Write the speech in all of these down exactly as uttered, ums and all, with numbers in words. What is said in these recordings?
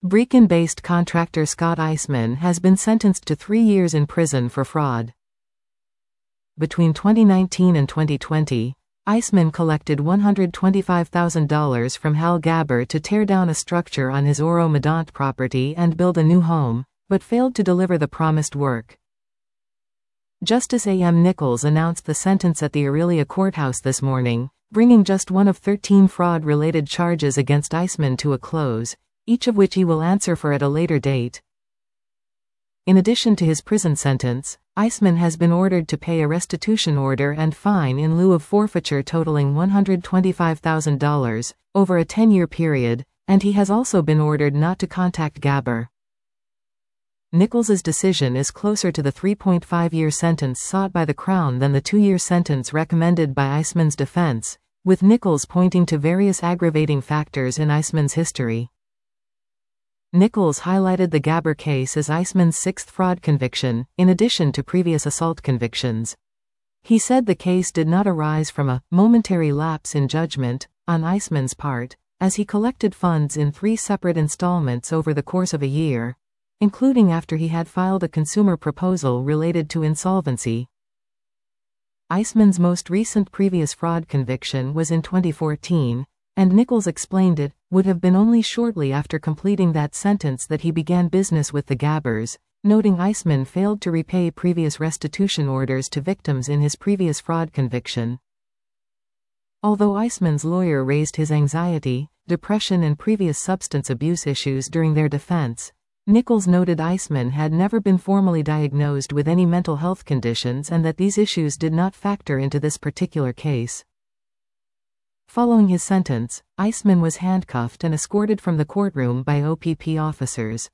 Brecon-based contractor Scott Eisman has been sentenced to three years in prison for fraud. Between twenty nineteen and twenty twenty, Eisman collected one hundred twenty-five thousand dollars from Hal Gabber to tear down a structure on his Oro-Medonte property and build a new home, but failed to deliver the promised work. Justice A M Nichols announced the sentence at the Orillia courthouse this morning, bringing just one of thirteen fraud-related charges against Eisman to a close, each of which he will answer for at a later date. In addition to his prison sentence, Eisman has been ordered to pay a restitution order and fine in lieu of forfeiture totaling one hundred twenty-five thousand dollars, over a ten-year period, and he has also been ordered not to contact Gabber. Nichols's decision is closer to the three point five year sentence sought by the Crown than the two-year sentence recommended by Eisman's defense, with Nichols pointing to various aggravating factors in Eisman's history. Nichols highlighted the Gabber case as Eisman's sixth fraud conviction, in addition to previous assault convictions. He said the case did not arise from a momentary lapse in judgment on Eisman's part, as he collected funds in three separate installments over the course of a year, including after he had filed a consumer proposal related to insolvency. Eisman's most recent previous fraud conviction was in twenty fourteen, and Nichols explained it would have been only shortly after completing that sentence that he began business with the Gabbers, noting Eisman failed to repay previous restitution orders to victims in his previous fraud conviction. Although Eisman's lawyer raised his anxiety, depression and previous substance abuse issues during their defense, Nichols noted Eisman had never been formally diagnosed with any mental health conditions and that these issues did not factor into this particular case. Following his sentence, Eisman was handcuffed and escorted from the courtroom by O P P officers.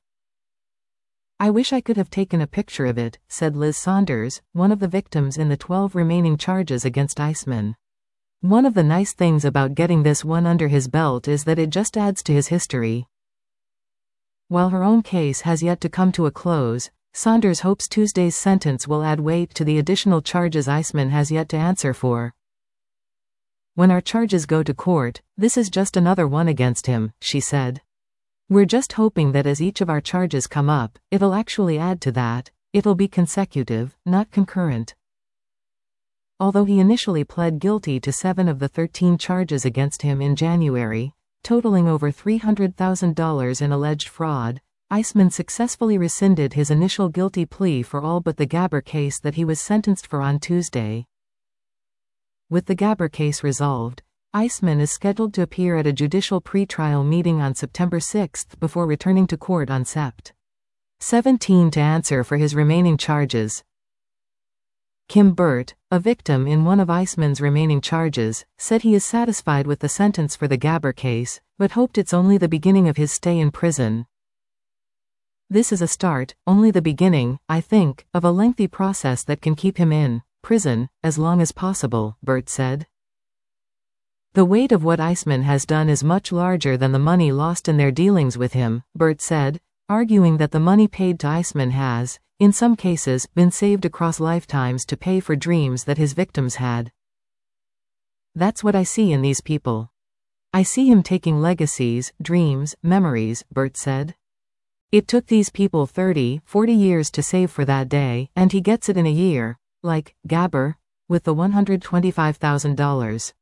"I wish I could have taken a picture of it," said Liz Saunders, one of the victims in the twelve remaining charges against Eisman. "One of the nice things about getting this one under his belt is that it just adds to his history." While her own case has yet to come to a close, Saunders hopes Tuesday's sentence will add weight to the additional charges Eisman has yet to answer for. "When our charges go to court, this is just another one against him," she said. "We're just hoping that as each of our charges come up, it'll actually add to that. It'll be consecutive, not concurrent." Although he initially pled guilty to seven of the thirteen charges against him in January, totaling over three hundred thousand dollars in alleged fraud, Eisman successfully rescinded his initial guilty plea for all but the Gabber case that he was sentenced for on Tuesday. With the Gabber case resolved, Eisman is scheduled to appear at a judicial pretrial meeting on September sixth before returning to court on September seventeenth to answer for his remaining charges. Kim Burt, a victim in one of Eisman's remaining charges, said he is satisfied with the sentence for the Gabber case, but hoped it's only the beginning of his stay in prison. "This is a start, only the beginning, I think, of a lengthy process that can keep him in prison as long as possible," Burt said. "The weight of what Eisman has done is much larger than the money lost in their dealings with him," Burt said, arguing that the money paid to Eisman has, in some cases, been saved across lifetimes to pay for dreams that his victims had. "That's what I see in these people. I see him taking legacies, dreams, memories," Burt said. "It took these people thirty, forty years to save for that day, and he gets it in a year. Like Gabber, with the one hundred twenty-five thousand dollars.